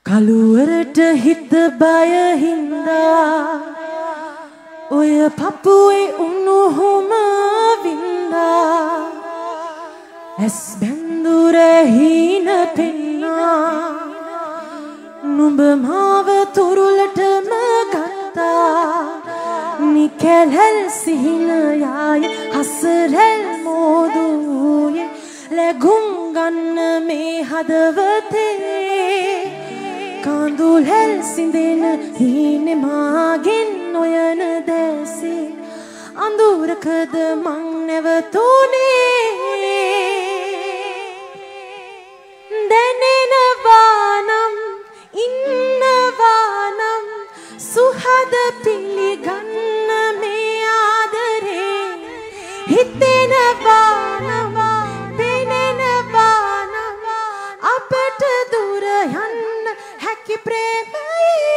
කළුවරට හිත බය හින්දා ඔය පපුවේ උණුහුම වින්දා ඇස් බැඳුර හීන පෙන්නා නුඹ මාව තුරුලටම ගත්තා නිකැලල් සිහින යාය හසරල් මෝදුයේ ලැගුම් ගන්න මේ හදවතේ කාඳුල්හෙල් සිඳෙන හීනේ මාගෙන් නොයන දැසේ අඳුරකද මං නැවතුනේ දැනෙනවා නම් ඉන්නවා නම් සුහද පිළිගන්න මේ ආදරේ හිතෙනවා නම් පෙනෙනවා නම් අපට දුර යන්න හැකි ප්‍රේමයේ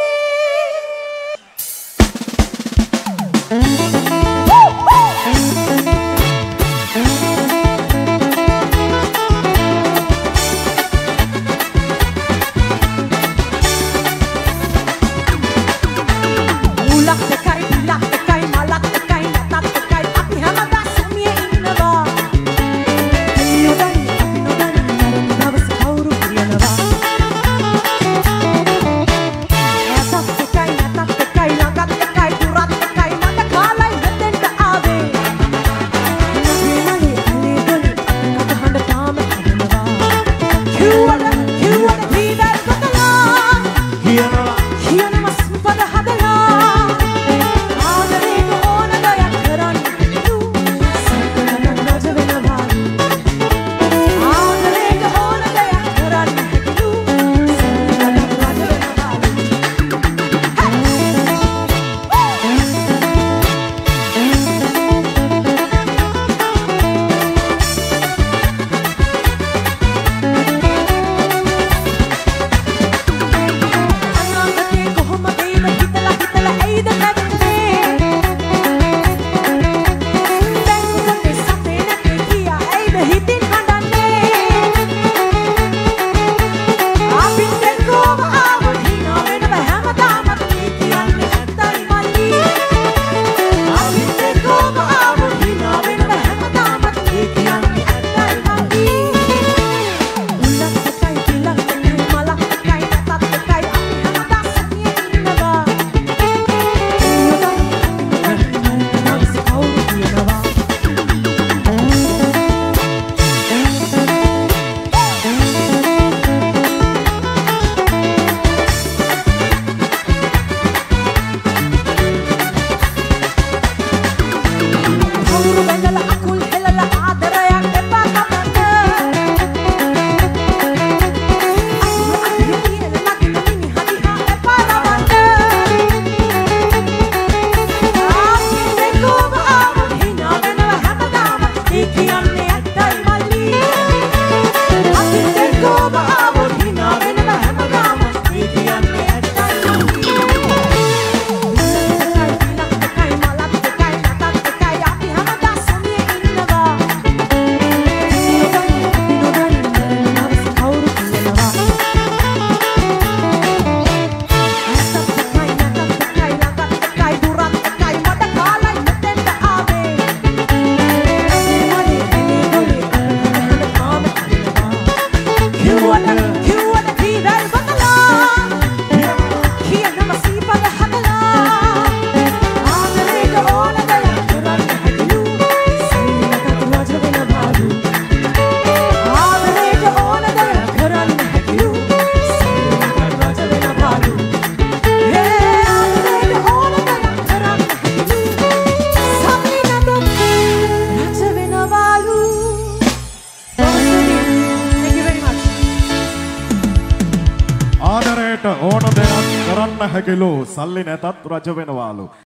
ඕන දෙයක් කරන්න හැකිලු සල්ලි නැතත් රජ වෙනවාලු